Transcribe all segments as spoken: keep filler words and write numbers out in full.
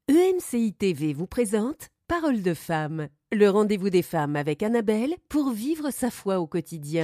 E M C I T V vous présente Parole de femme, le rendez-vous des femmes avec Annabelle pour vivre sa foi au quotidien.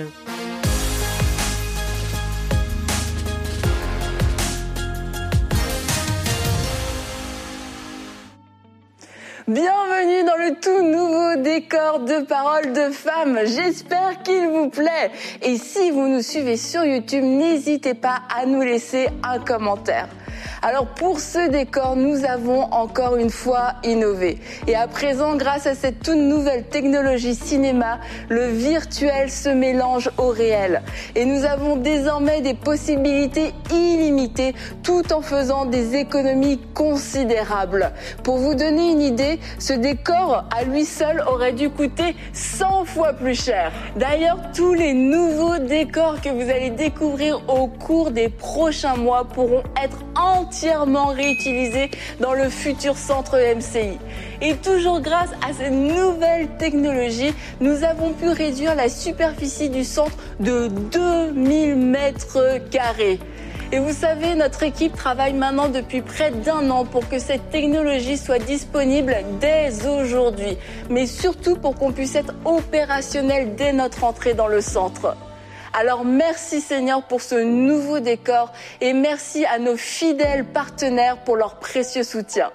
Bienvenue dans le tout nouveau décor de Parole de femme. J'espère qu'il vous plaît. Et si vous nous suivez sur YouTube, n'hésitez pas à nous laisser un commentaire. Alors pour ce décor, nous avons encore une fois innové. Et à présent, grâce à cette toute nouvelle technologie cinéma, le virtuel se mélange au réel. Et nous avons désormais des possibilités illimitées tout en faisant des économies considérables. Pour vous donner une idée, ce décor à lui seul aurait dû coûter cent fois plus cher. D'ailleurs, tous les nouveaux décors que vous allez découvrir au cours des prochains mois pourront être entièrement réutilisés dans le futur centre E M C I. Et toujours grâce à cette nouvelle technologie, nous avons pu réduire la superficie du centre de deux mille mètres carrés. Et vous savez, notre équipe travaille maintenant depuis près d'un an pour que cette technologie soit disponible dès aujourd'hui, mais surtout pour qu'on puisse être opérationnel dès notre entrée dans le centre. Alors merci Seigneur pour ce nouveau décor et merci à nos fidèles partenaires pour leur précieux soutien.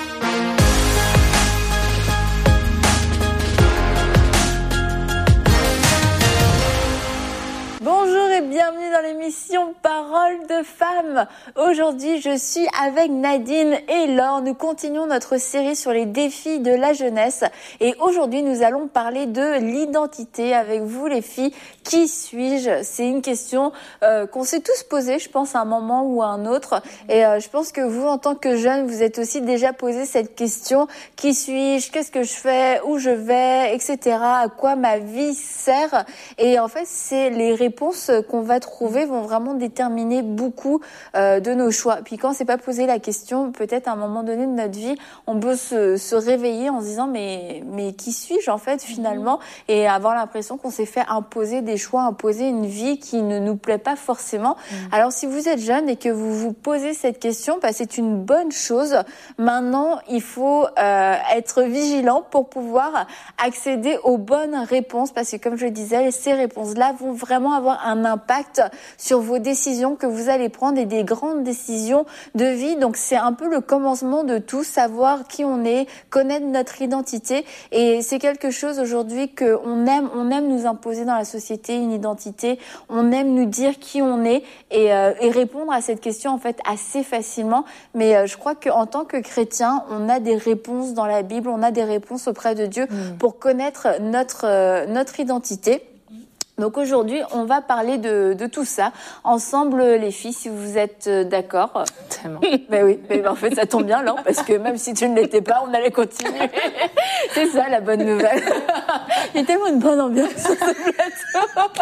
Bonjour et bienvenue dans l'émission Parole de femme. Aujourd'hui, je suis avec Nadine et Laure. Nous continuons notre série sur les défis de la jeunesse. Et aujourd'hui, nous allons parler de l'identité avec vous les filles. Qui suis-je ? C'est une question euh, qu'on s'est tous posée, je pense, à un moment ou à un autre. Et euh, je pense que vous, en tant que jeune, vous êtes aussi déjà posé cette question. Qui suis-je ? Qu'est-ce que je fais ? Où je vais ? Etc. À quoi ma vie sert ? Et en fait, c'est les réponses qu'on va trouver vont vraiment déterminer beaucoup euh, de nos choix. Puis quand on s'est pas posé la question, peut-être à un moment donné de notre vie, on peut se, se réveiller en se disant mais mais qui suis-je en fait finalement, et avoir l'impression qu'on s'est fait imposer des choix, imposer une vie qui ne nous plaît pas forcément. Mmh. Alors si vous êtes jeune et que vous vous posez cette question, bah, c'est une bonne chose. Maintenant, il faut euh, être vigilant pour pouvoir accéder aux bonnes réponses, parce que comme je le disais, ces réponses-là vont vraiment avoir un impact sur vos décisions que vous allez prendre, et des grandes décisions de vie. Donc c'est un peu le commencement de tout, savoir qui on est, connaître notre identité. Et c'est quelque chose aujourd'hui que on aime, on aime nous imposer dans la société une identité. On aime nous dire qui on est et, euh, et répondre à cette question en fait assez facilement. Mais euh, je crois qu'en tant que chrétien, on a des réponses dans la Bible, on a des réponses auprès de Dieu mmh. pour connaître notre euh, notre identité. Donc aujourd'hui, on va parler de, de tout ça ensemble, les filles, si vous êtes d'accord. Tellement. Ben oui, mais en fait, ça tombe bien, Laure, parce que même si tu ne l'étais pas, on allait continuer. C'est ça, la bonne nouvelle. Il y a tellement une bonne ambiance sur ce plateau.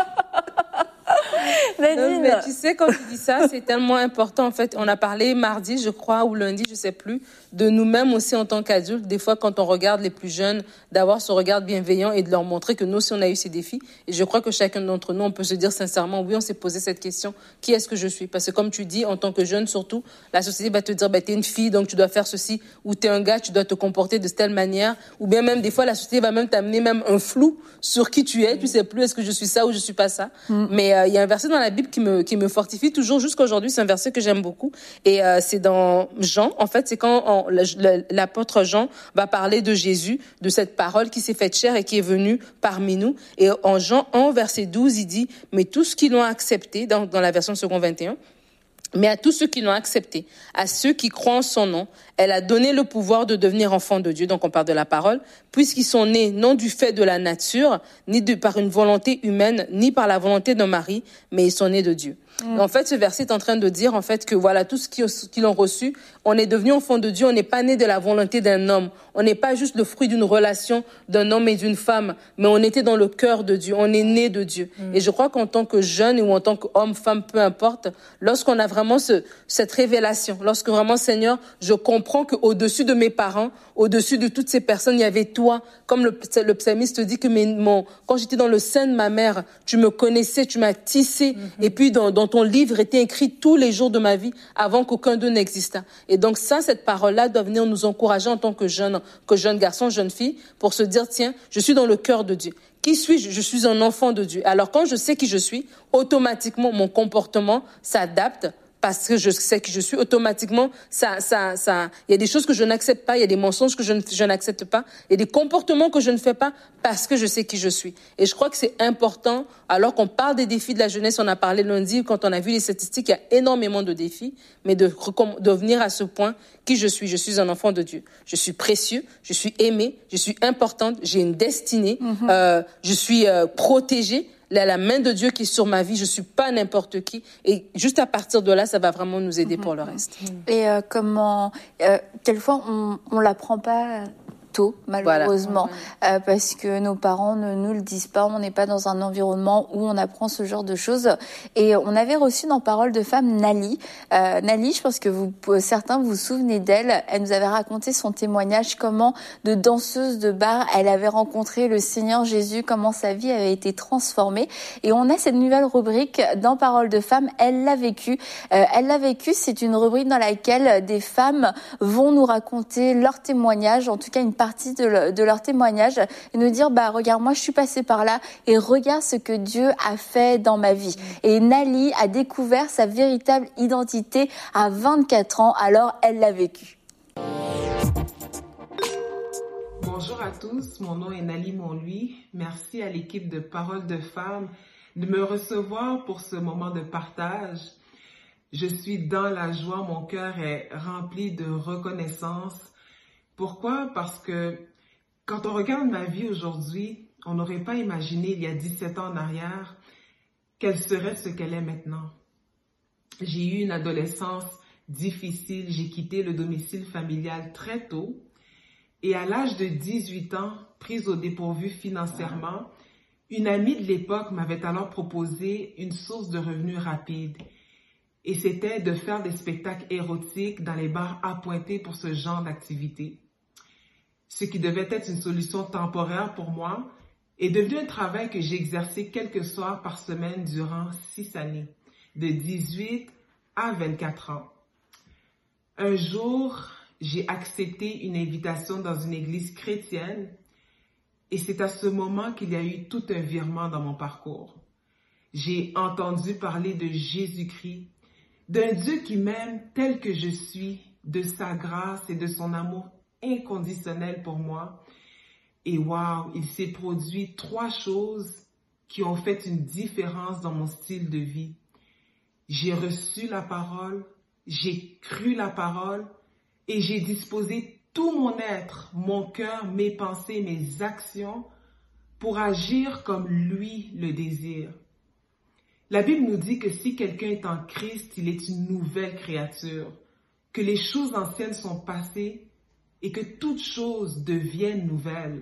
Non, mais tu sais, quand tu dis ça, c'est tellement important. En fait, on a parlé mardi, je crois, ou lundi, je sais plus, de nous-mêmes aussi en tant qu'adultes. Des fois, quand on regarde les plus jeunes, d'avoir ce regard bienveillant et de leur montrer que nous aussi, on a eu ces défis. Et je crois que chacun d'entre nous, on peut se dire sincèrement, oui, on s'est posé cette question. Qui est-ce que je suis? Parce que comme tu dis, en tant que jeune, surtout, la société va te dire, bah, t'es une fille, donc tu dois faire ceci. Ou t'es un gars, tu dois te comporter de telle manière. Ou bien même, des fois, la société va même t'amener même un flou sur qui tu es. Mm. Tu sais plus, est-ce que je suis ça ou je suis pas ça? Mm. Mais il euh, y a un verset dans la Bible qui me qui me fortifie toujours jusqu'à aujourd'hui. C'est un verset que j'aime beaucoup, et euh, c'est dans Jean. En fait, c'est quand on, l'apôtre Jean va parler de Jésus, de cette parole qui s'est faite chair et qui est venue parmi nous. Et en Jean un verset douze, il dit: mais tous qui l'ont accepté, dans dans la version second vingt et un, mais à tous ceux qui l'ont accepté, à ceux qui croient en son nom, elle a donné le pouvoir de devenir enfants de Dieu. Donc on parle de la parole, puisqu'ils sont nés non du fait de la nature, ni de par une volonté humaine, ni par la volonté d'un mari, mais ils sont nés de Dieu. Mmh. En fait, ce verset est en train de dire en fait que voilà, tous qui, qui l'ont reçu, on est devenu enfant de Dieu. On n'est pas né de la volonté d'un homme. On n'est pas juste le fruit d'une relation d'un homme et d'une femme, mais on était dans le cœur de Dieu. On est né de Dieu. Mmh. Et je crois qu'en tant que jeune ou en tant qu'homme, femme, peu importe, lorsqu'on a vraiment ce, cette révélation, lorsque vraiment, Seigneur, je comprends qu'au-dessus de mes parents, au-dessus de toutes ces personnes, il y avait toi. Comme le, le psalmiste dit que mes, mon, quand j'étais dans le sein de ma mère, tu me connaissais, tu m'as tissé. Mmh. Et puis dans, dans dans ton livre étaient écrits tous les jours de ma vie avant qu'aucun d'eux n'existât. Et donc ça, cette parole-là doit venir nous encourager en tant que jeunes, que jeunes garçons, jeunes filles, pour se dire, tiens, je suis dans le cœur de Dieu. Qui suis-je? Je suis un enfant de Dieu. Alors quand je sais qui je suis, automatiquement, mon comportement s'adapte parce que je sais qui je suis. Automatiquement, ça, ça, ça, il y a des choses que je n'accepte pas, il y a des mensonges que je, ne, je n'accepte pas, il y a des comportements que je ne fais pas parce que je sais qui je suis. Et je crois que c'est important, alors qu'on parle des défis de la jeunesse, on a parlé lundi, quand on a vu les statistiques, il y a énormément de défis, mais de, de venir à ce point, qui je suis. Je suis un enfant de Dieu. Je suis précieux, je suis aimé, je suis importante, j'ai une destinée, mm-hmm. euh, je suis euh, protégée. La, la main de Dieu qui est sur ma vie, je suis pas n'importe qui. Et juste à partir de là, ça va vraiment nous aider mm-hmm. pour le reste. Et euh, comment, euh, quelquefois, on, on l'apprend pas tôt, malheureusement, voilà. euh, parce que nos parents ne nous le disent pas. On n'est pas dans un environnement où on apprend ce genre de choses. Et on avait reçu dans Parole de Femme Nali. Euh, Nali, je pense que vous, certains vous vous souvenez d'elle. Elle nous avait raconté son témoignage, comment de danseuse de bar, elle avait rencontré le Seigneur Jésus, comment sa vie avait été transformée. Et on a cette nouvelle rubrique dans Parole de Femme. Elle l'a vécu. Euh, elle l'a vécu. C'est une rubrique dans laquelle des femmes vont nous raconter leur témoignage, en tout cas une partie de, le, de leur témoignage, et nous dire, bah regarde, moi je suis passée par là et regarde ce que Dieu a fait dans ma vie. Et Nali a découvert sa véritable identité à vingt-quatre ans, alors elle l'a vécu. Bonjour à tous, mon nom est Nali Monluy. Merci à l'équipe de Parole de Femmes de me recevoir pour ce moment de partage. Je suis dans la joie, mon cœur est rempli de reconnaissance. Pourquoi? Parce que quand on regarde ma vie aujourd'hui, on n'aurait pas imaginé il y a dix-sept ans en arrière qu'elle serait ce qu'elle est maintenant. J'ai eu une adolescence difficile, j'ai quitté le domicile familial très tôt et à l'âge de dix-huit ans, prise au dépourvu financièrement, une amie de l'époque m'avait alors proposé une source de revenus rapide. Et c'était de faire des spectacles érotiques dans les bars appointés pour ce genre d'activité. Ce qui devait être une solution temporaire pour moi est devenu un travail que j'ai exercé quelques soirs par semaine durant six années, de dix-huit à vingt-quatre ans. Un jour, j'ai accepté une invitation dans une église chrétienne et c'est à ce moment qu'il y a eu tout un virement dans mon parcours. J'ai entendu parler de Jésus-Christ, d'un Dieu qui m'aime tel que je suis, de sa grâce et de son amour inconditionnel pour moi. Et waouh, il s'est produit trois choses qui ont fait une différence dans mon style de vie. J'ai reçu la parole, j'ai cru la parole et j'ai disposé tout mon être, mon cœur, mes pensées, mes actions pour agir comme lui le désire. La Bible nous dit que si quelqu'un est en Christ, il est une nouvelle créature, que les choses anciennes sont passées et que toutes choses deviennent nouvelles.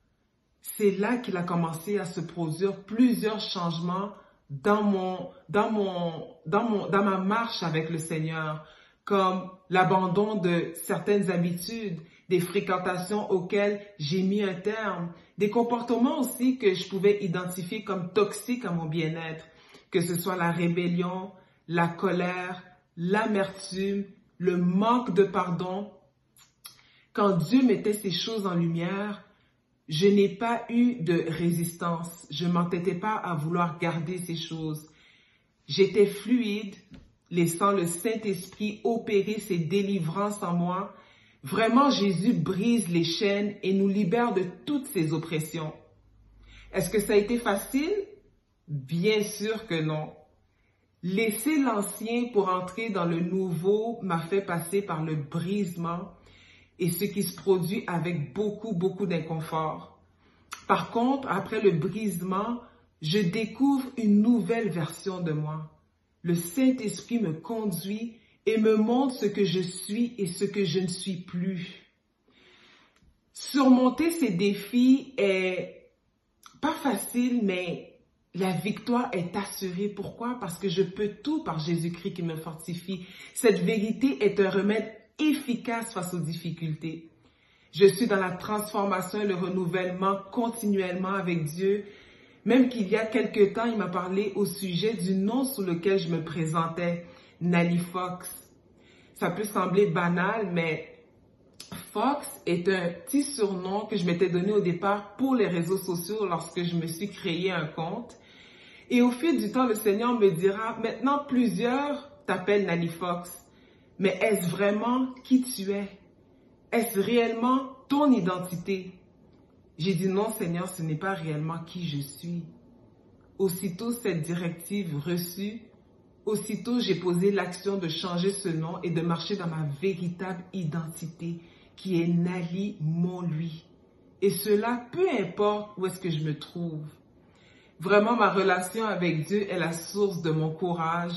C'est là qu'il a commencé à se produire plusieurs changements dans mon, dans mon, dans mon, dans ma marche avec le Seigneur, comme l'abandon de certaines habitudes, des fréquentations auxquelles j'ai mis un terme, des comportements aussi que je pouvais identifier comme toxiques à mon bien-être, que ce soit la rébellion, la colère, l'amertume, le manque de pardon. Quand Dieu mettait ces choses en lumière, je n'ai pas eu de résistance. Je ne m'entêtais pas à vouloir garder ces choses. J'étais fluide, laissant le Saint-Esprit opérer ses délivrances en moi. Vraiment, Jésus brise les chaînes et nous libère de toutes ces oppressions. Est-ce que ça a été facile? Bien sûr que non. Laisser l'ancien pour entrer dans le nouveau m'a fait passer par le brisement et ce qui se produit avec beaucoup, beaucoup d'inconfort. Par contre, après le brisement, je découvre une nouvelle version de moi. Le Saint-Esprit me conduit et me montre ce que je suis et ce que je ne suis plus. Surmonter ces défis est pas facile, mais la victoire est assurée. Pourquoi? Parce que je peux tout par Jésus-Christ qui me fortifie. Cette vérité est un remède efficace face aux difficultés. Je suis dans la transformation et le renouvellement continuellement avec Dieu. Même qu'il y a quelque temps, il m'a parlé au sujet du nom sous lequel je me présentais, Nally Fox. Ça peut sembler banal, mais Fox est un petit surnom que je m'étais donné au départ pour les réseaux sociaux lorsque je me suis créé un compte. Et au fil du temps, le Seigneur me dira, maintenant plusieurs t'appellent Nally Fox. Mais est-ce vraiment qui tu es? Est-ce réellement ton identité? J'ai dit non, Seigneur, ce n'est pas réellement qui je suis. Aussitôt cette directive reçue, aussitôt j'ai posé l'action de changer ce nom et de marcher dans ma véritable identité, qui est Nally Montluy. Et cela, peu importe où est-ce que je me trouve. Vraiment, ma relation avec Dieu est la source de mon courage.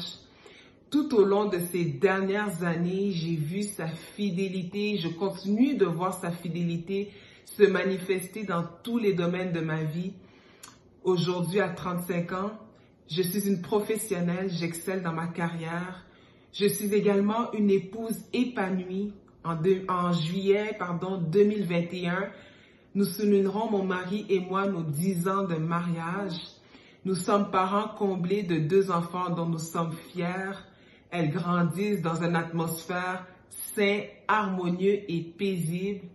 Tout au long de ces dernières années, j'ai vu sa fidélité, je continue de voir sa fidélité se manifester dans tous les domaines de ma vie. Aujourd'hui, à trente-cinq ans, je suis une professionnelle, j'excelle dans ma carrière. Je suis également une épouse épanouie. En, deux, en juillet pardon, deux mille vingt et un, nous soulignerons, mon mari et moi, nos dix ans de mariage. Nous sommes parents comblés de deux enfants dont nous sommes fiers. Elles grandissent dans une atmosphère saine, harmonieuse et paisible.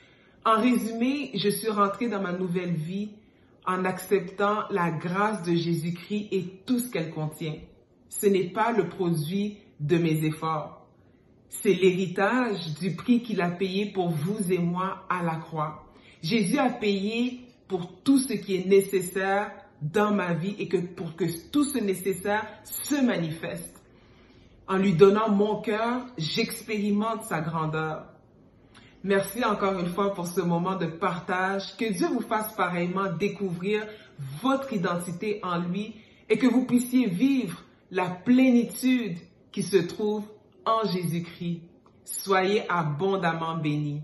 En résumé, je suis rentrée dans ma nouvelle vie en acceptant la grâce de Jésus-Christ et tout ce qu'elle contient. Ce n'est pas le produit de mes efforts. C'est l'héritage du prix qu'il a payé pour vous et moi à la croix. Jésus a payé pour tout ce qui est nécessaire dans ma vie et que pour que tout ce nécessaire se manifeste. En lui donnant mon cœur, j'expérimente sa grandeur. Merci encore une fois pour ce moment de partage. Que Dieu vous fasse pareillement découvrir votre identité en lui et que vous puissiez vivre la plénitude qui se trouve en Jésus-Christ. Soyez abondamment bénis.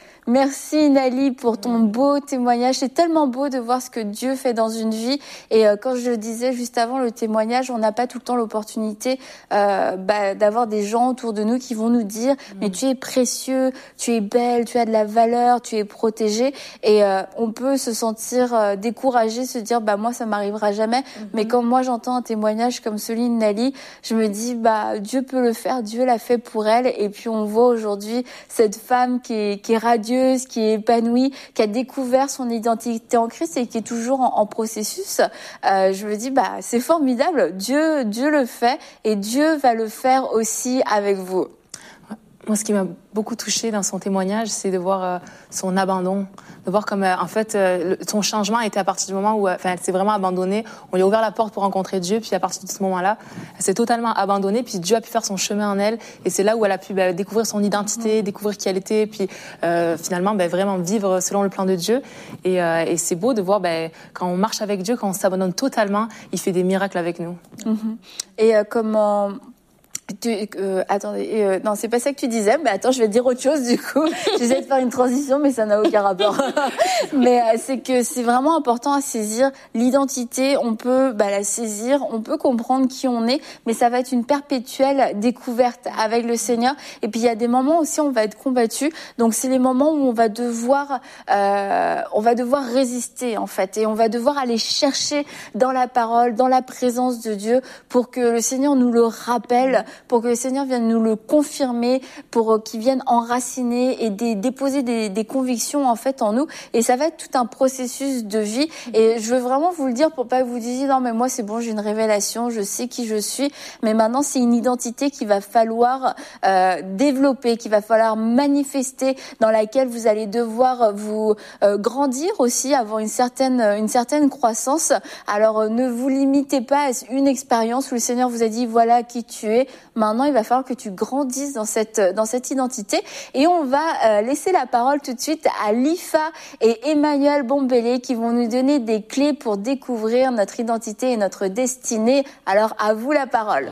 Merci Nally pour ton beau témoignage. C'est tellement beau de voir ce que Dieu fait dans une vie. Et euh, quand je le disais juste avant le témoignage, on n'a pas tout le temps l'opportunité euh, bah, d'avoir des gens autour de nous qui vont nous dire mmh. mais tu es précieux, tu es belle, tu as de la valeur, tu es protégée. Et euh, on peut se sentir euh, découragé, se dire bah moi ça m'arrivera jamais. Mmh. Mais quand moi j'entends un témoignage comme celui de Nally, je me dis bah Dieu peut le faire, Dieu l'a fait pour elle. Et puis on voit aujourd'hui cette femme qui est, qui est radieuse, qui est épanouie, qui a découvert son identité en Christ et qui est toujours en, en processus. Euh, je me dis, bah, c'est formidable. Dieu, Dieu le fait et Dieu va le faire aussi avec vous. Moi, ce qui m'a beaucoup touchée dans son témoignage, c'est de voir euh, son abandon, de voir comme, euh, en fait, euh, le, son changement a été à partir du moment où, enfin, euh, elle s'est vraiment abandonnée. On lui a ouvert la porte pour rencontrer Dieu, puis à partir de ce moment-là, elle s'est totalement abandonnée, puis Dieu a pu faire son chemin en elle, et c'est là où elle a pu bah, découvrir son identité, découvrir qui elle était, puis euh, finalement, bah, vraiment vivre selon le plan de Dieu. Et, euh, et c'est beau de voir, bah, quand on marche avec Dieu, quand on s'abandonne totalement, il fait des miracles avec nous. Mm-hmm. Et euh, comment... Tu, euh, attendez, euh, non, c'est pas ça que tu disais, mais attends, je vais te dire autre chose du coup. J'essaie de faire une transition, mais ça n'a aucun rapport. mais euh, c'est que c'est vraiment important à saisir l'identité. On peut bah, la saisir, on peut comprendre qui on est, mais ça va être une perpétuelle découverte avec le Seigneur. Et puis il y a des moments aussi où on va être combattu. Donc c'est les moments où on va devoir, euh, on va devoir résister en fait, et on va devoir aller chercher dans la parole, dans la présence de Dieu, pour que le Seigneur nous le rappelle, pour que le Seigneur vienne nous le confirmer, pour qu'il vienne enraciner et des, déposer des, des convictions en fait en nous. Et ça va être tout un processus de vie. Et je veux vraiment vous le dire pour pas que vous disiez non mais moi c'est bon, j'ai une révélation, je sais qui je suis. Mais maintenant c'est une identité qu'il va falloir euh, développer, qu'il va falloir manifester, dans laquelle vous allez devoir vous euh, grandir aussi, avoir une certaine une certaine croissance. Alors euh, ne vous limitez pas à une expérience où le Seigneur vous a dit voilà qui tu es. Maintenant, il va falloir que tu grandisses dans cette dans cette identité. Et on va euh, laisser la parole tout de suite à Lifa et Emmanuel Bombélé qui vont nous donner des clés pour découvrir notre identité et notre destinée. Alors, à vous la parole.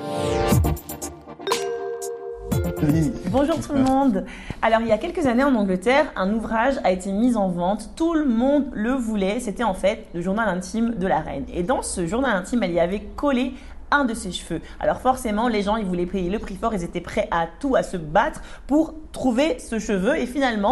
Bonjour tout le monde. Alors il y a quelques années en Angleterre, un ouvrage a été mis en vente. Tout le monde le voulait. C'était en fait le journal intime de la reine. Et dans ce journal intime, elle y avait collé un de ses cheveux. Alors forcément, les gens, ils voulaient payer le prix fort. Ils étaient prêts à tout, à se battre pour trouver ce cheveu. Et finalement,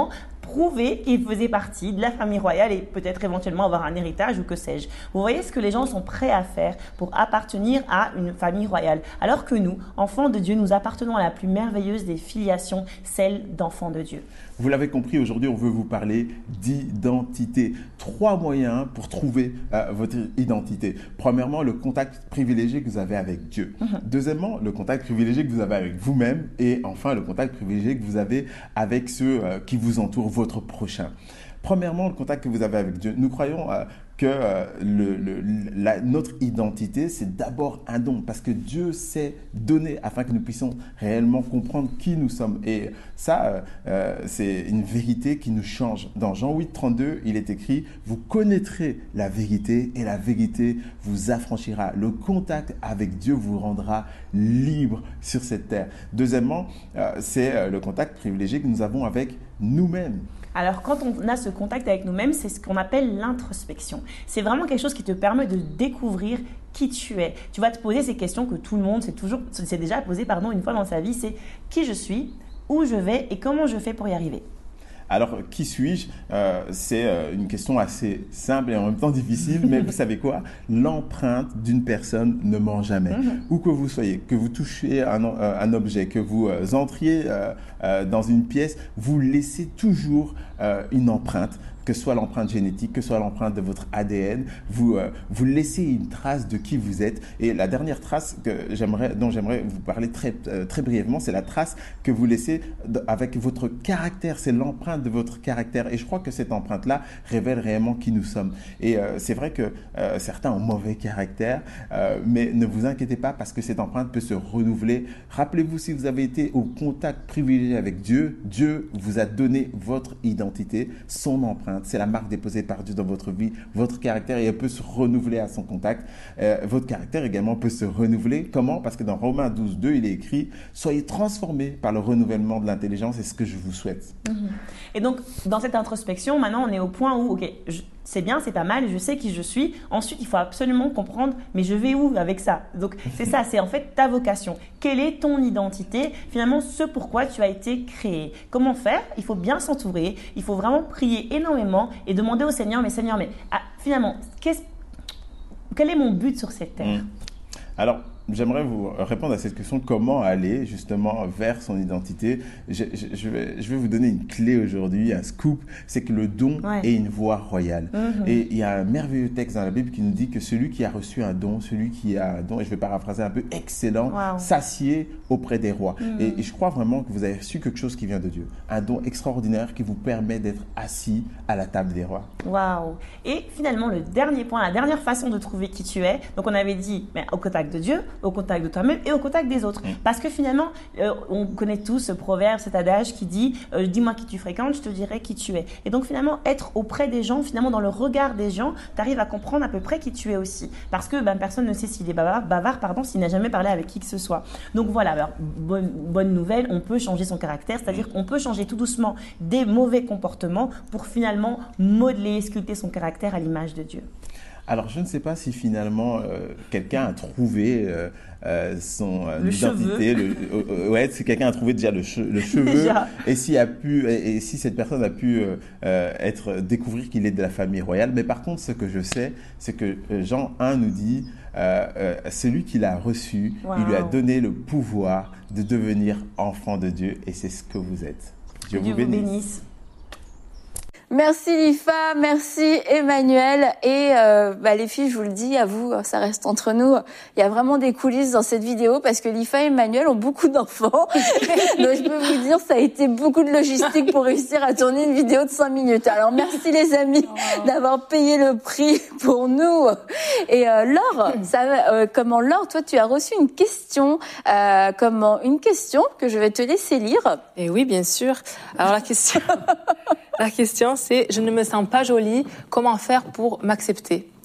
prouver qu'il faisait partie de la famille royale et peut-être éventuellement avoir un héritage ou que sais-je. Vous voyez ce que les gens sont prêts à faire pour appartenir à une famille royale. Alors que nous, enfants de Dieu, nous appartenons à la plus merveilleuse des filiations, celle d'enfants de Dieu. Vous l'avez compris, aujourd'hui, on veut vous parler d'identité. Trois moyens pour trouver euh, votre identité. Premièrement, le contact privilégié que vous avez avec Dieu. Mm-hmm. Deuxièmement, le contact privilégié que vous avez avec vous-même. Et enfin, le contact privilégié que vous avez avec ceux euh, qui vous entourent, votre prochain. Premièrement, le contact que vous avez avec Dieu. Nous croyons euh, que euh, le, le, la, notre identité, c'est d'abord un don, parce que Dieu s'est donné afin que nous puissions réellement comprendre qui nous sommes. Et ça, euh, euh, c'est une vérité qui nous change. Dans Jean huit, trente-deux, il est écrit « Vous connaîtrez la vérité et la vérité vous affranchira. Le contact avec Dieu vous rendra libre sur cette terre. » Deuxièmement, euh, c'est euh, le contact privilégié que nous avons avec nous-mêmes. Alors, quand on a ce contact avec nous-mêmes, c'est ce qu'on appelle l'introspection. C'est vraiment quelque chose qui te permet de découvrir qui tu es. Tu vas te poser ces questions que tout le monde s'est toujours, s'est déjà posé pardon, une fois dans sa vie, c'est qui je suis, où je vais et comment je fais pour y arriver. Alors, qui suis-je euh, C'est euh, une question assez simple et en même temps difficile, mais vous savez quoi? L'empreinte d'une personne ne ment jamais. Mm-hmm. Où que vous soyez, que vous touchiez un, euh, un objet, que vous euh, entriez euh, euh, dans une pièce, vous laissez toujours euh, une empreinte. Que ce soit l'empreinte génétique, que ce soit l'empreinte de votre A D N, vous, euh, vous laissez une trace de qui vous êtes. Et la dernière trace que j'aimerais, dont j'aimerais vous parler très, euh, très brièvement, c'est la trace que vous laissez avec votre caractère. C'est l'empreinte de votre caractère. Et je crois que cette empreinte-là révèle réellement qui nous sommes. Et euh, c'est vrai que euh, certains ont mauvais caractère, euh, mais ne vous inquiétez pas parce que cette empreinte peut se renouveler. Rappelez-vous, si vous avez été au contact privilégié avec Dieu, Dieu vous a donné votre identité, son empreinte. C'est la marque déposée par Dieu dans votre vie, votre caractère, et elle peut se renouveler à son contact. Euh, votre caractère également peut se renouveler. Comment? Parce que dans Romains douze, deux, il est écrit « Soyez transformés par le renouvellement de l'intelligence », c'est ce que je vous souhaite. Mmh. Et donc, dans cette introspection, maintenant, on est au point où, ok, je, c'est bien, c'est pas mal, je sais qui je suis. Ensuite, il faut absolument comprendre, mais je vais où avec ça? Donc, c'est ça, c'est en fait ta vocation. Quelle est ton identité? Finalement, ce pourquoi tu as été créé. Comment faire? Il faut bien s'entourer, il faut vraiment prier énormément et demander au Seigneur, mais Seigneur, mais ah, finalement, quel est mon but sur cette terre? Alors, j'aimerais vous répondre à cette question, comment aller justement vers son identité. Je, je, je, vais, je vais vous donner une clé aujourd'hui, un scoop, c'est que le don ouais. est une voie royale. Mm-hmm. Et il y a un merveilleux texte dans la Bible qui nous dit que celui qui a reçu un don, celui qui a un don, et je vais paraphraser un peu, excellent, wow. s'assied auprès des rois. Mm-hmm. Et, et je crois vraiment que vous avez reçu quelque chose qui vient de Dieu, un don extraordinaire qui vous permet d'être assis à la table des rois. Waouh! Et finalement, le dernier point, la dernière façon de trouver qui tu es, donc on avait dit, mais au contact de Dieu, au contact de toi-même et au contact des autres. Mmh. Parce que finalement, euh, on connaît tous ce proverbe, cet adage qui dit euh, « Dis-moi qui tu fréquentes, je te dirai qui tu es ». Et donc finalement, être auprès des gens, finalement dans le regard des gens, tu arrives à comprendre à peu près qui tu es aussi. Parce que ben, personne ne sait s'il est bavard, bavard pardon, s'il n'a jamais parlé avec qui que ce soit. Donc voilà, alors, bonne, bonne nouvelle, on peut changer son caractère, c'est-à-dire qu'on peut changer tout doucement des mauvais comportements pour finalement modeler, sculpter son caractère à l'image de Dieu. Alors, je ne sais pas si finalement euh, quelqu'un a trouvé euh, euh, son euh, le identité. Le, euh, ouais, si quelqu'un a trouvé déjà le, che, le cheveu, déjà. et si a pu, et, et si cette personne a pu euh, être découvrir qu'il est de la famille royale. Mais par contre, ce que je sais, c'est que Jean un nous dit, euh, euh, celui qui l'a reçu, wow. il lui a donné le pouvoir de devenir enfant de Dieu, et c'est ce que vous êtes. Dieu, Dieu vous bénisse. Vous bénisse. Merci Lifa, merci Emmanuel et euh, bah, les filles, je vous le dis, à vous, ça reste entre nous. Il y a vraiment des coulisses dans cette vidéo parce que Lifa et Emmanuel ont beaucoup d'enfants. Donc je peux vous dire, ça a été beaucoup de logistique pour réussir à tourner une vidéo de cinq minutes. Alors merci les amis oh. d'avoir payé le prix pour nous. Et euh, Laure, ça, euh, comment Laure, toi tu as reçu une question, euh, comment une question que je vais te laisser lire. Et oui, bien sûr. Alors la question. La question, c'est « Je ne me sens pas jolie, comment faire pour m'accepter ?»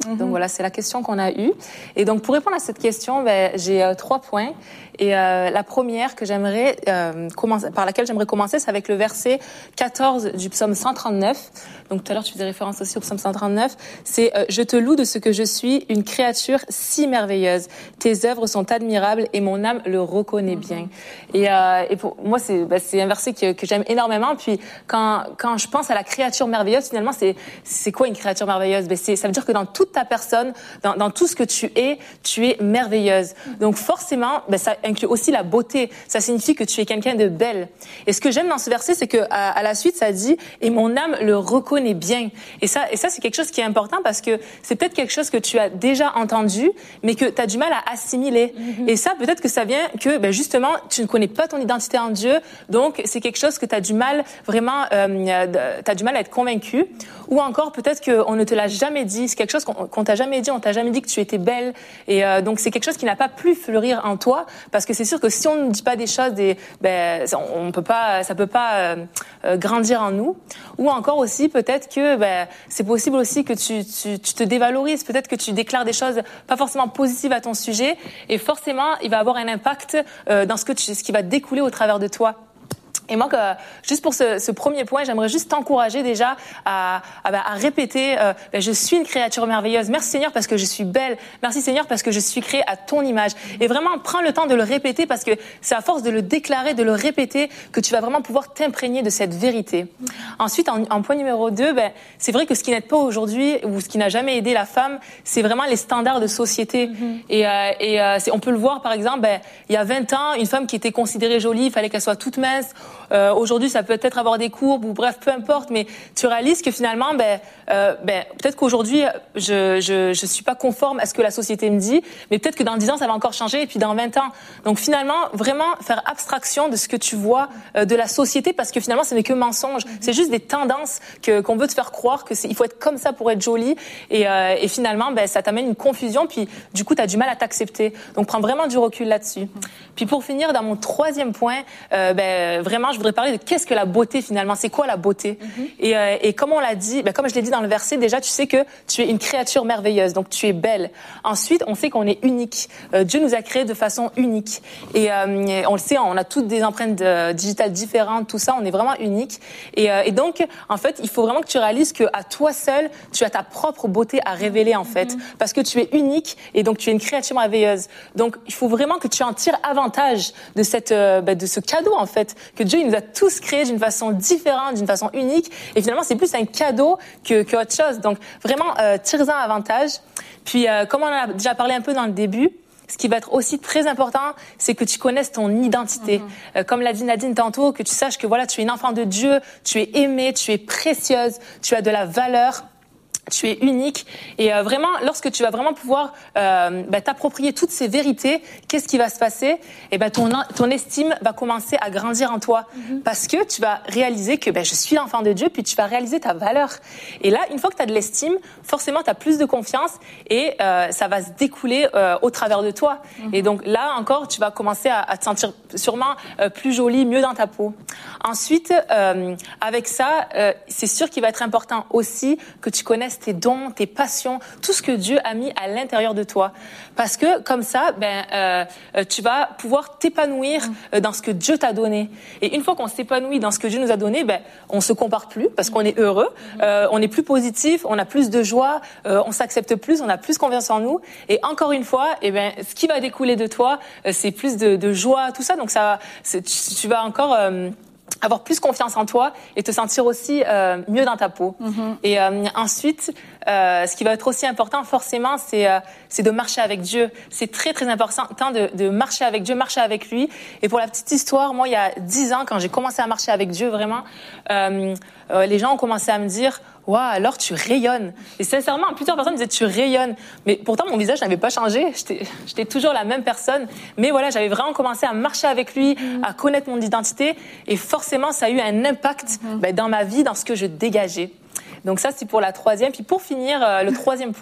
Mm-hmm. Donc voilà, c'est la question qu'on a eue. Et donc pour répondre à cette question, ben, j'ai euh, trois points. Et euh, la première que j'aimerais euh, commencer, par laquelle j'aimerais commencer, c'est avec le verset quatorze du psaume cent trente-neuf. Donc tout à l'heure, tu faisais référence aussi au psaume cent trente-neuf. C'est euh, « Je te loue de ce que je suis, une créature si merveilleuse. Tes œuvres sont admirables et mon âme le reconnaît bien. » Et, euh, et pour moi, c'est, bah, c'est un verset que, que j'aime énormément. Puis quand, quand je pense à la créature merveilleuse, finalement, c'est, c'est quoi une créature merveilleuse? Ben, c'est, ça veut dire que dans toute ta personne, dans, dans tout ce que tu es, tu es merveilleuse. Donc forcément, ben, ça inclut aussi la beauté. Ça signifie que tu es quelqu'un de belle. Et ce que j'aime dans ce verset, c'est que à, à la suite, ça dit « Et mon âme le reconnaît bien. » Et ça, et ça, c'est quelque chose qui est important parce que c'est peut-être quelque chose que tu as déjà entendu, mais que tu as du mal à assimiler. Mm-hmm. Et ça, peut-être que ça vient que, ben, justement, tu ne connais pas ton identité en Dieu. Donc, c'est quelque chose que tu as du mal vraiment, euh, tu as du mal à être convaincu. Ou encore, peut-être qu'on ne te l'a jamais dit. C'est quelque chose qu'on, qu'on t'a jamais dit. On t'a jamais dit que tu étais belle. Et euh, donc, c'est quelque chose qui n'a pas pu fleurir en toi parce que c'est sûr que si on ne dit pas des choses, des, ben, on peut pas, ça peut pas euh, euh, grandir en nous. Ou encore aussi, peut-être que ben, c'est possible aussi que tu, tu, tu te dévalorises. Peut-être que tu déclares des choses pas forcément positives à ton sujet. Et forcément, il va avoir un impact euh, dans ce, que tu, ce qui va découler au travers de toi. Et moi, euh, juste pour ce, ce premier point, j'aimerais juste t'encourager déjà à, à, à répéter euh, « Je suis une créature merveilleuse. Merci Seigneur parce que je suis belle. Merci Seigneur parce que je suis créée à ton image. » Et vraiment, prends le temps de le répéter parce que c'est à force de le déclarer, de le répéter, que tu vas vraiment pouvoir t'imprégner de cette vérité. Ensuite, en, en point numéro deux, ben, c'est vrai que ce qui n'aide pas aujourd'hui ou ce qui n'a jamais aidé la femme, c'est vraiment les standards de société. Mm-hmm. Et, euh, et euh, c'est, on peut le voir, par exemple, ben, il y a vingt ans, une femme qui était considérée jolie, il fallait qu'elle soit toute mince. Euh, aujourd'hui, ça peut peut-être avoir des courbes ou bref, peu importe, mais tu réalises que finalement, ben, euh, ben, peut-être qu'aujourd'hui, je, je, je suis pas conforme à ce que la société me dit, mais peut-être que dans dix ans, ça va encore changer et puis dans vingt ans. Donc finalement, vraiment faire abstraction de ce que tu vois euh, de la société parce que finalement, ce n'est que mensonge. C'est juste des tendances que, qu'on veut te faire croire que c'est, il faut être comme ça pour être jolie et, euh, et finalement, ben, ça t'amène une confusion puis du coup, tu as du mal à t'accepter. Donc prends vraiment du recul là-dessus. Puis pour finir, dans mon troisième point, euh, ben, vraiment, je voudrais parler de qu'est-ce que la beauté finalement, c'est quoi la beauté? Mm-hmm. et, euh, et comme on l'a dit, ben, comme je l'ai dit dans le verset, déjà tu sais que tu es une créature merveilleuse, donc tu es belle. Ensuite, on sait qu'on est unique. Euh, Dieu nous a créés de façon unique. Et euh, on le sait, on a toutes des empreintes euh, digitales différentes, tout ça, on est vraiment unique. Et, euh, et donc, en fait, il faut vraiment que tu réalises que à toi seul, tu as ta propre beauté à révéler en fait, mm-hmm. parce que tu es unique et donc tu es une créature merveilleuse. Donc, il faut vraiment que tu en tires avantage de cette, euh, ben, de ce cadeau en fait, que Dieu il nous a tous créés d'une façon différente, d'une façon unique. Et finalement, c'est plus un cadeau que, que autre chose. Donc, vraiment, euh, tire-en avantage. Puis, euh, comme on en a déjà parlé un peu dans le début, ce qui va être aussi très important, c'est que tu connaisses ton identité. Mm-hmm. Euh, comme l'a dit Nadine tantôt, que tu saches que voilà, tu es une enfant de Dieu, tu es aimée, tu es précieuse, tu as de la valeur. Tu es unique et euh, vraiment, lorsque tu vas vraiment pouvoir euh, bah, t'approprier toutes ces vérités, qu'est-ce qui va se passer? Et ben bah, ton ton estime va commencer à grandir en toi mm-hmm. parce que tu vas réaliser que bah, je suis l'enfant de Dieu, puis tu vas réaliser ta valeur. Et là, une fois que tu as de l'estime, forcément, tu as plus de confiance et euh, ça va se découler euh, au travers de toi. Mm-hmm. Et donc là encore, tu vas commencer à, à te sentir sûrement euh, plus jolie, mieux dans ta peau. Ensuite, euh, avec ça, euh, c'est sûr qu'il va être important aussi que tu connaisses tes dons, tes passions, tout ce que Dieu a mis à l'intérieur de toi. Parce que comme ça, ben, euh, tu vas pouvoir t'épanouir euh, dans ce que Dieu t'a donné. Et une fois qu'on s'épanouit dans ce que Dieu nous a donné, ben, on se compare plus parce qu'on est heureux, euh, on est plus positif, on a plus de joie, euh, on s'accepte plus, on a plus confiance en nous. Et encore une fois, eh ben, ce qui va découler de toi, euh, c'est plus de, de joie, tout ça. Donc ça, c'est, tu, tu vas encore euh, avoir plus confiance en toi et te sentir aussi euh, mieux dans ta peau. Mm-hmm. Et euh, ensuite, euh, ce qui va être aussi important, forcément, c'est euh, c'est de marcher avec Dieu. C'est très très important de, de marcher avec Dieu, marcher avec lui. Et pour la petite histoire, moi, il y a dix ans, quand j'ai commencé à marcher avec Dieu, vraiment, euh, euh, les gens ont commencé à me dire « Waouh, alors tu rayonnes !» Et sincèrement, plusieurs personnes me disaient « Tu rayonnes !» Mais pourtant, mon visage n'avait pas changé. J'étais, j'étais toujours la même personne. Mais voilà, j'avais vraiment commencé à marcher avec lui, mmh. à connaître mon identité. Et forcément, ça a eu un impact mmh. ben, dans ma vie, dans ce que je dégageais. Donc ça, c'est pour la troisième. Puis pour finir, euh, le troisième point,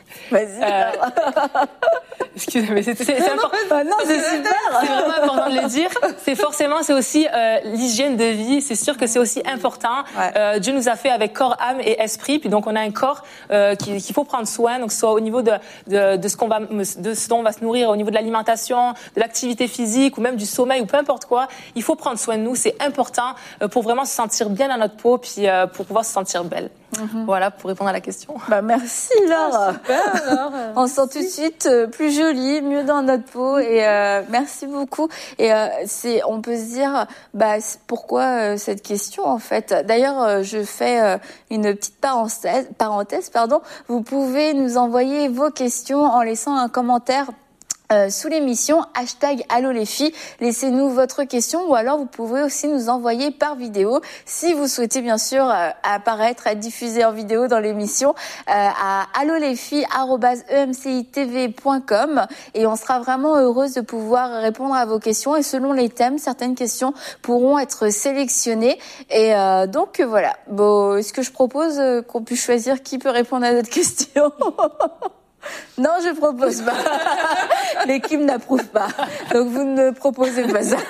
Vas-y. Euh... Excusez-moi, mais c'est, c'est, c'est important. Ah non, c'est super. C'est vraiment important de le dire. C'est forcément, c'est aussi euh, l'hygiène de vie. C'est sûr que c'est aussi important. Ouais. Euh, Dieu nous a fait avec corps, âme et esprit. Puis donc on a un corps euh, qui, qu'il faut prendre soin. Donc que ce soit au niveau de, de, de ce qu'on va, de ce dont on va se nourrir, au niveau de l'alimentation, de l'activité physique ou même du sommeil ou peu importe quoi. Il faut prendre soin de nous. C'est important euh, pour vraiment se sentir bien dans notre peau, puis euh, pour pouvoir se sentir belle. Mm-hmm. Voilà pour répondre à la question. Bah merci Laure. Ah, super, alors, euh, on se sent tout de suite euh, plus jolie, mieux dans notre peau et euh, merci beaucoup. Et euh, c'est, on peut se dire, bah pourquoi euh, cette question en fait. D'ailleurs, euh, je fais euh, une petite parenthèse, parenthèse, pardon. Vous pouvez nous envoyer vos questions en laissant un commentaire. Euh, sous l'émission, hashtag Allo les filles, laissez-nous votre question ou alors vous pouvez aussi nous envoyer par vidéo si vous souhaitez bien sûr euh, apparaître, être diffusé en vidéo dans l'émission euh, à allo les filles arobase e m c i t v point com et on sera vraiment heureuse de pouvoir répondre à vos questions et selon les thèmes, certaines questions pourront être sélectionnées et euh, donc voilà. Bon, est-ce que je propose euh, qu'on puisse choisir qui peut répondre à notre question? Non, je propose pas. L'équipe n'approuve pas. Donc vous ne proposez pas ça.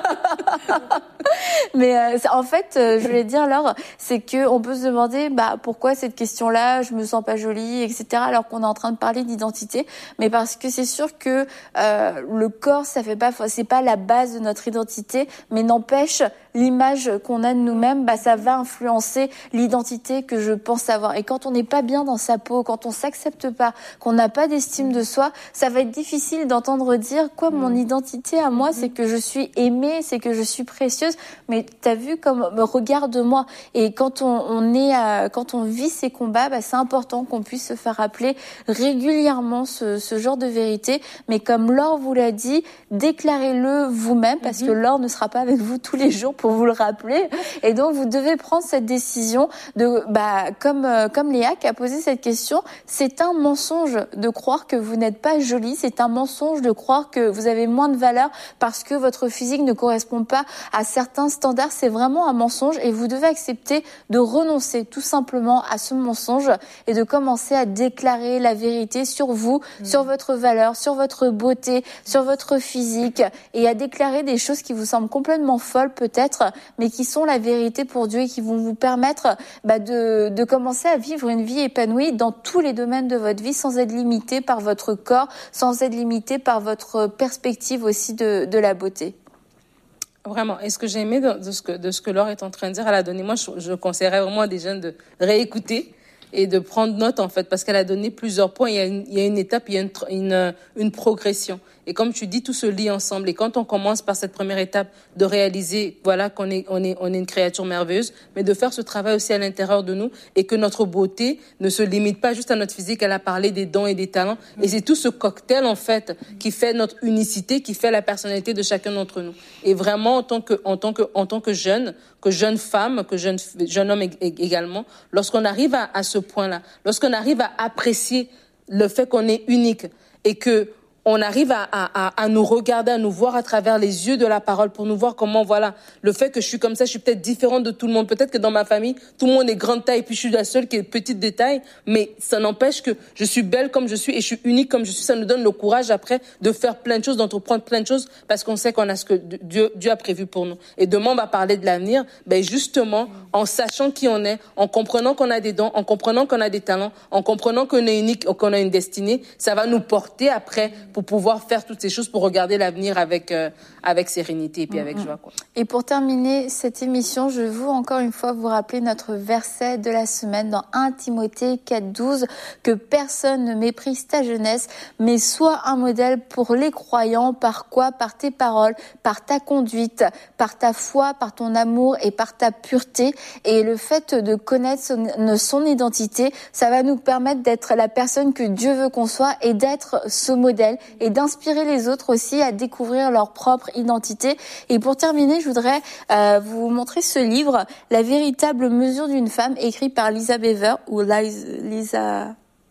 Mais euh, en fait, euh, je voulais dire, Laure, c'est que on peut se demander, bah pourquoi cette question-là, je me sens pas jolie, et cetera. Alors qu'on est en train de parler d'identité, mais parce que c'est sûr que euh, le corps, ça fait pas, c'est pas la base de notre identité, mais n'empêche l'image qu'on a de nous-mêmes, bah ça va influencer l'identité que je pense avoir. Et quand on n'est pas bien dans sa peau, quand on s'accepte pas, qu'on n'a pas d'estime de soi, ça va être difficile d'entendre dire quoi, mon identité à moi, c'est que je suis aimée, c'est que je suis précieuse. Mais t'as vu comme regarde-moi. Et quand on, on est, à, quand on vit ces combats, bah, c'est important qu'on puisse se faire rappeler régulièrement ce, ce genre de vérité. Mais comme Laure vous l'a dit, déclarez-le vous-même parce mm-hmm. que Laure ne sera pas avec vous tous les jours pour vous le rappeler. Et donc vous devez prendre cette décision de, bah, comme comme Léa qui a posé cette question, c'est un mensonge de croire que vous n'êtes pas jolie. C'est un mensonge de croire que vous avez moins de valeur parce que votre physique ne correspond pas à certains standards. C'est vraiment un mensonge et vous devez accepter de renoncer tout simplement à ce mensonge et de commencer à déclarer la vérité sur vous, mmh. sur votre valeur, sur votre beauté, sur votre physique et à déclarer des choses qui vous semblent complètement folles peut-être, mais qui sont la vérité pour Dieu et qui vont vous permettre bah, de, de commencer à vivre une vie épanouie dans tous les domaines de votre vie sans être limité par votre corps, sans être limité par votre perspective aussi de, de la beauté. Vraiment. Et ce que j'ai aimé de, de, ce que, de ce que Laure est en train de dire, elle a donné, moi, je, je conseillerais vraiment à des jeunes de réécouter et de prendre note, en fait, parce qu'elle a donné plusieurs points. Il y a une, il y a une étape, il y a une, une, une progression. Et comme tu dis, tout se lie ensemble. Et quand on commence par cette première étape de réaliser, voilà, qu'on est, on est, on est une créature merveilleuse, mais de faire ce travail aussi à l'intérieur de nous et que notre beauté ne se limite pas juste à notre physique. Elle a parlé des dons et des talents. Et c'est tout ce cocktail, en fait, qui fait notre unicité, qui fait la personnalité de chacun d'entre nous. Et vraiment, en tant que, en tant que, en tant que jeune, que jeune femme, que jeune, jeune homme également, lorsqu'on arrive à, à ce point-là, lorsqu'on arrive à apprécier le fait qu'on est unique et que on arrive à, à, à nous regarder, à nous voir à travers les yeux de la parole pour nous voir comment, voilà, le fait que je suis comme ça, je suis peut-être différente de tout le monde. Peut-être que dans ma famille, tout le monde est grande taille, puis je suis la seule qui est petite de taille, mais ça n'empêche que je suis belle comme je suis et je suis unique comme je suis. Ça nous donne le courage après de faire plein de choses, d'entreprendre plein de choses parce qu'on sait qu'on a ce que Dieu, Dieu a prévu pour nous. Et demain, on va parler de l'avenir, ben justement, en sachant qui on est, en comprenant qu'on a des dons, en comprenant qu'on a des talents, en comprenant qu'on est unique, qu'on a une destinée, ça va nous porter après pour pouvoir faire toutes ces choses, pour regarder l'avenir avec euh, avec sérénité et puis avec joie, quoi. Et pour terminer cette émission, je veux encore une fois vous rappeler notre verset de la semaine dans un Timothée quatre douze, que personne ne méprise ta jeunesse, mais sois un modèle pour les croyants. Par quoi? Par tes paroles, par ta conduite, par ta foi, par ton amour et par ta pureté. Et le fait de connaître son, son identité, ça va nous permettre d'être la personne que Dieu veut qu'on soit et d'être ce modèle et d'inspirer les autres aussi à découvrir leur propre identité. Et pour terminer, je voudrais euh, vous montrer ce livre, La véritable mesure d'une femme, écrit par Lisa Beaver ou Lisa,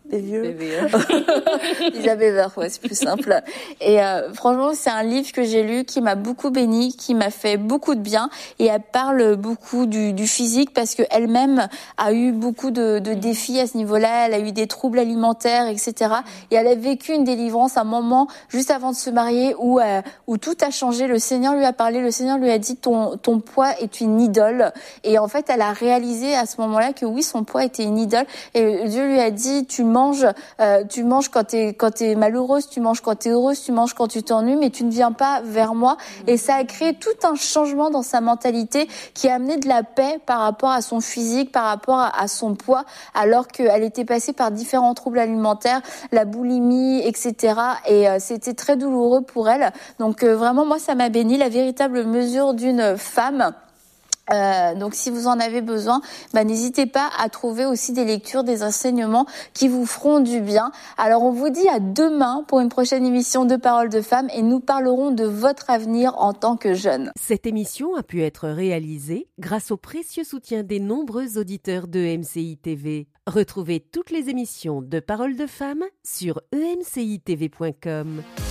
Bévieux. Bévieux. Lisa Bever, ouais, c'est plus simple. Et euh, franchement, c'est un livre que j'ai lu qui m'a beaucoup béni, qui m'a fait beaucoup de bien. Et elle parle beaucoup du, du physique parce que elle-même a eu beaucoup de, de défis à ce niveau-là. Elle a eu des troubles alimentaires, et cetera. Et elle a vécu une délivrance, un moment juste avant de se marier où euh, où tout a changé. Le Seigneur lui a parlé, le Seigneur lui a dit ton ton poids est une idole. Et en fait, elle a réalisé à ce moment-là que oui, son poids était une idole. Et Dieu lui a dit tu manges, euh, tu manges quand t'es quand t'es malheureuse, tu manges quand t'es heureuse, tu manges quand tu t'ennuies, mais tu ne viens pas vers moi. Et ça a créé tout un changement dans sa mentalité qui a amené de la paix par rapport à son physique, par rapport à, à son poids, alors qu'elle était passée par différents troubles alimentaires, la boulimie, et cetera. Et euh, c'était très douloureux pour elle. Donc euh, vraiment, moi, ça m'a béni, la véritable mesure d'une femme. Euh, donc si vous en avez besoin, bah, n'hésitez pas à trouver aussi des lectures, des enseignements qui vous feront du bien. Alors on vous dit à demain pour une prochaine émission de Paroles de Femmes et nous parlerons de votre avenir en tant que jeune. Cette émission a pu être réalisée grâce au précieux soutien des nombreux auditeurs de M C I T V. Retrouvez toutes les émissions de Paroles de Femmes sur e m c i t v point com.